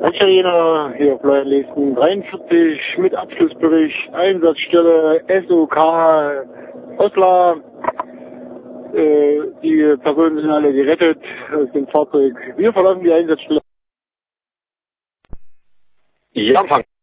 Italiener hier auf Leuenlesen 43 mit Abschlussbericht, Einsatzstelle SOK Osla. Die Personen sind alle gerettet aus dem Fahrzeug. Wir verlassen die Einsatzstelle. Ja, Empfang.